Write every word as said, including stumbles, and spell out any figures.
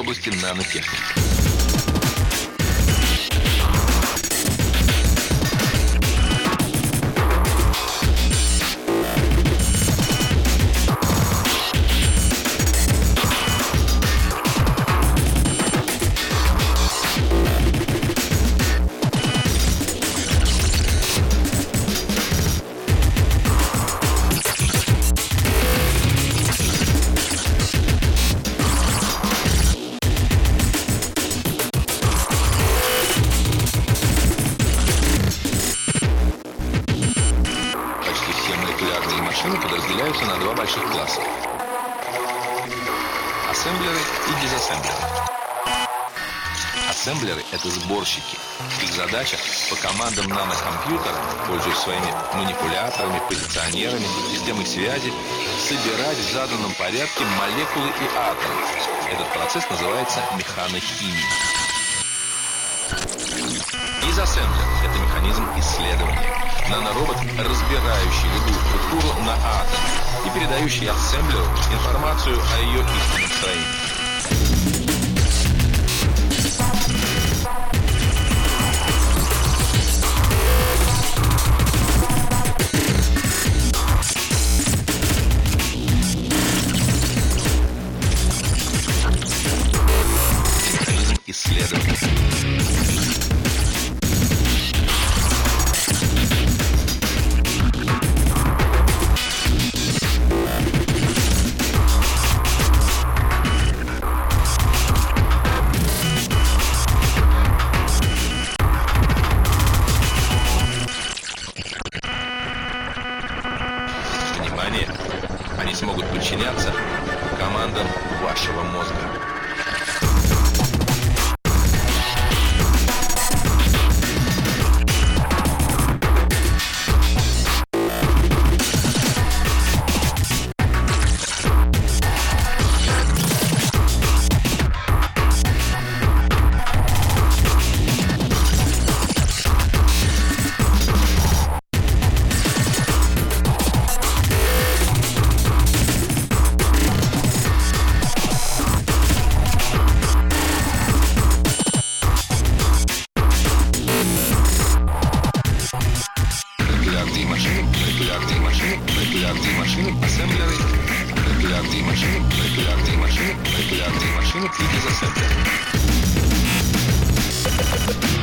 области нанотехники. Машины подразделяются на два больших класса: ассемблеры и дизассемблеры. Ассемблеры — это сборщики. Их задача по командам нанокомпьютера, пользуясь своими манипуляторами, позиционерами, системой связи, собирать в заданном порядке молекулы и атомы. Этот процесс называется механохимией. Дизассемблер — это механизм исследования. Наноробот, разбирающий любую структуру на атомы и передающий ассемблеру информацию о ее истинном строении. Механизм исследования. Они смогут подчиняться командам вашего мозга. Молекулярные машины, молекулярные машины, ассемблеры, молекулярные машины, молекулярные машины, молекулярные машины и дизассемблеры.